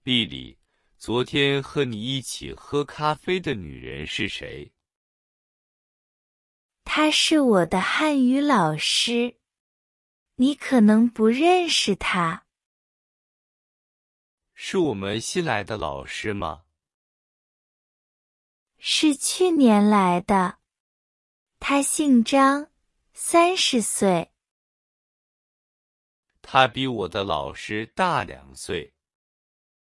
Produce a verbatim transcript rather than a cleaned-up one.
丽丽，昨天和你一起喝咖啡的女人是谁？ 她是我的汉语老师，你可能不认识她。 是我们新来的老师吗？ 是去年来的，她姓张，三十岁。 她比我的老师大两岁。